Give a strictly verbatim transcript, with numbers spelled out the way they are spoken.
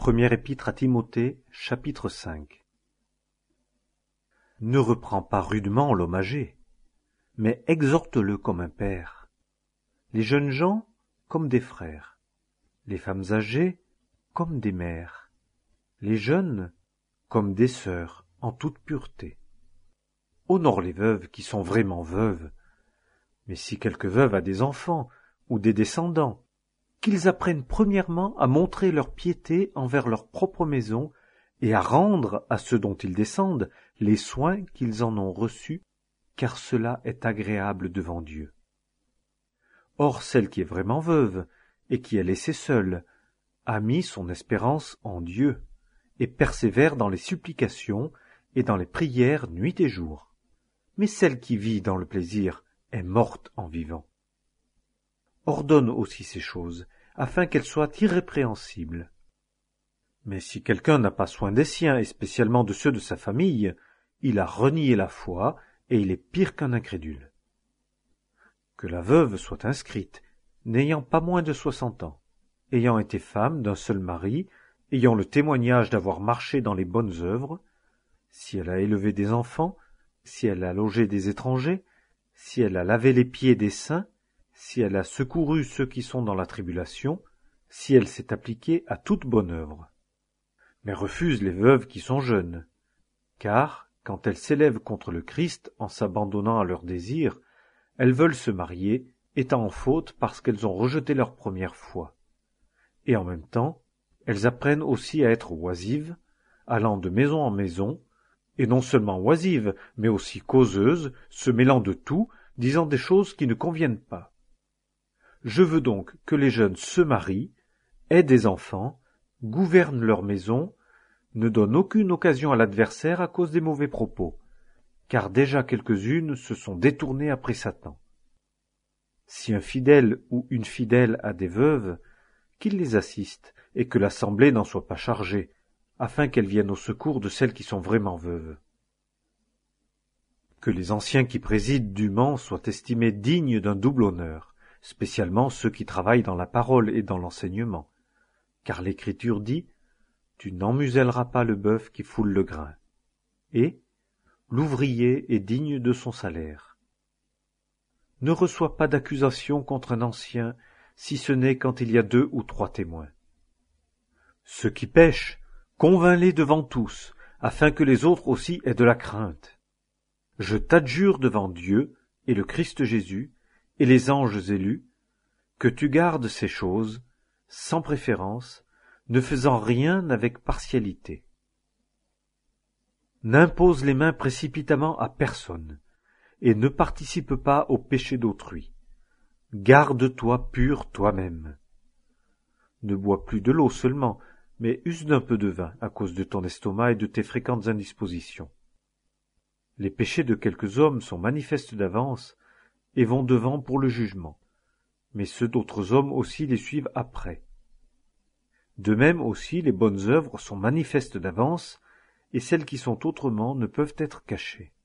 Première épître à Timothée, chapitre cinq. Ne reprends pas rudement l'homme âgé, mais exhorte-le comme un père, les jeunes gens comme des frères, les femmes âgées comme des mères, les jeunes comme des sœurs en toute pureté. Honore les veuves qui sont vraiment veuves, mais si quelque veuve a des enfants ou des descendants, qu'ils apprennent premièrement à montrer leur piété envers leur propre maison et à rendre à ceux dont ils descendent les soins qu'ils en ont reçus, car cela est agréable devant Dieu. Or celle qui est vraiment veuve et qui est laissée seule a mis son espérance en Dieu et persévère dans les supplications et dans les prières nuit et jour. Mais celle qui vit dans le plaisir est morte en vivant. Ordonne aussi ces choses, afin qu'elles soient irrépréhensibles. Mais si quelqu'un n'a pas soin des siens, et spécialement de ceux de sa famille, il a renié la foi, et il est pire qu'un incrédule. Que la veuve soit inscrite, n'ayant pas moins de soixante ans, ayant été femme d'un seul mari, ayant le témoignage d'avoir marché dans les bonnes œuvres, si elle a élevé des enfants, si elle a logé des étrangers, si elle a lavé les pieds des saints, si elle a secouru ceux qui sont dans la tribulation, si elle s'est appliquée à toute bonne œuvre. Mais refuse les veuves qui sont jeunes, car, quand elles s'élèvent contre le Christ en s'abandonnant à leurs désirs, elles veulent se marier, étant en faute parce qu'elles ont rejeté leur première foi. Et en même temps, elles apprennent aussi à être oisives, allant de maison en maison, et non seulement oisives, mais aussi causeuses, se mêlant de tout, disant des choses qui ne conviennent pas. Je veux donc que les jeunes se marient, aient des enfants, gouvernent leur maison, ne donnent aucune occasion à l'adversaire à cause des mauvais propos, car déjà quelques-unes se sont détournées après Satan. Si un fidèle ou une fidèle a des veuves, qu'il les assiste et que l'assemblée n'en soit pas chargée, afin qu'elles viennent au secours de celles qui sont vraiment veuves. Que les anciens qui président dûment soient estimés dignes d'un double honneur, spécialement ceux qui travaillent dans la parole et dans l'enseignement, car l'Écriture dit « Tu n'emmuselleras pas le bœuf qui foule le grain » et « L'ouvrier est digne de son salaire ». Ne reçois pas d'accusation contre un ancien, si ce n'est quand il y a deux ou trois témoins. Ceux qui pêchent, convainc-les devant tous, afin que les autres aussi aient de la crainte. Je t'adjure devant Dieu et le Christ Jésus, et les anges élus, que tu gardes ces choses, sans préférence, ne faisant rien avec partialité. N'impose les mains précipitamment à personne, et ne participe pas au péché d'autrui. Garde-toi pur toi-même. Ne bois plus de l'eau seulement, mais use d'un peu de vin à cause de ton estomac et de tes fréquentes indispositions. Les péchés de quelques hommes sont manifestes d'avance, et vont devant pour le jugement, mais ceux d'autres hommes aussi les suivent après. De même aussi les bonnes œuvres sont manifestes d'avance, et celles qui sont autrement ne peuvent être cachées.